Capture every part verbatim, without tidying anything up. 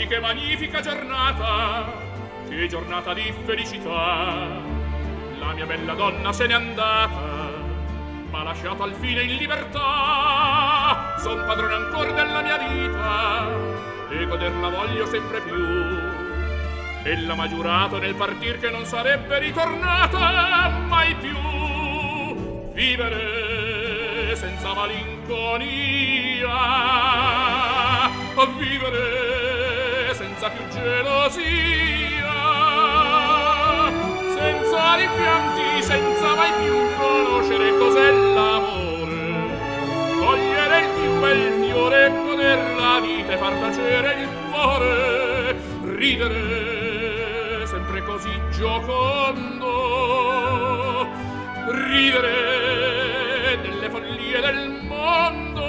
che magnifica giornata, che giornata di felicità. La mia bella donna se n'è andata, m'ha lasciato al fine in libertà. Son padrone ancor della mia vita e goderla voglio sempre più. Ella m'ha giurato nel partir che non sarebbe ritornata mai più. Vivere senza malinconia, vivere senza più gelosia, senza rimpianti, senza mai più conoscere cos'è l'amore. Cogliere il più bel fiore, goder la vita e far tacere il cuore. Ridere sempre così giocondo, ridere delle follie del mondo,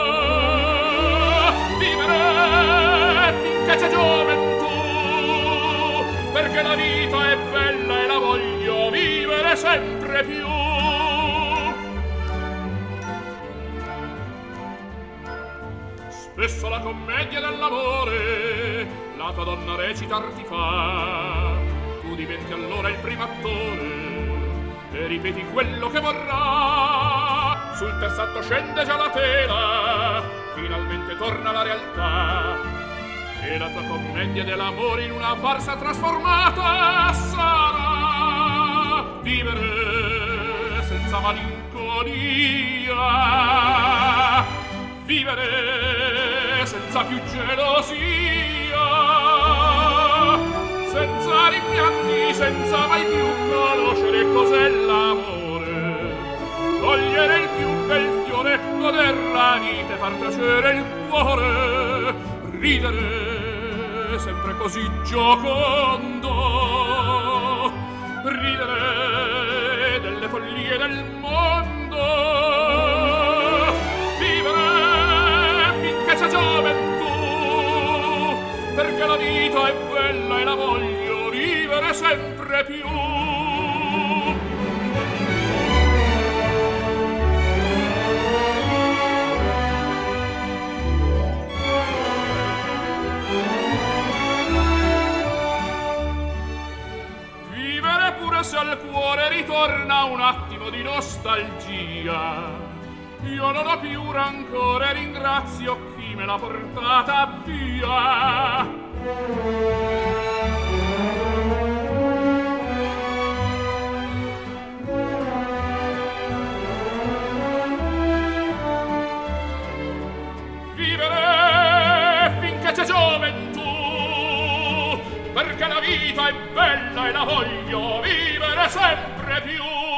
vivere finché c'è gioventù, perché la vita è bella e la voglio vivere sempre più. Spesso la commedia dell'amore la tua donna recitar ti fa, tu diventi allora il primo attore e ripeti quello che vorrà. Sul terzetto scende già la tela, finalmente torna la realtà, e la tua commedia dell'amore in una farsa trasformata sarà. Vivere senza malinconia, vivere senza più gelosia, senza rimpianti, senza mai più conoscere cos'è l'amore. Cogliere il più bel fiore, goder la vita e far tacere il cuore. Ridere sempre così giocondo, ridere delle follie del mondo, vivere finché c'è gioventù, perché la vita è bella e la voglio vivere sempre più. Vivere pure se al cuore ritorna un attimo di nostalgia. Io non ho più rancore e ringrazio chi me l'ha portata via. Vivere finché c'è gioventù, perché la vita è bella e la voglio vivere sempre più.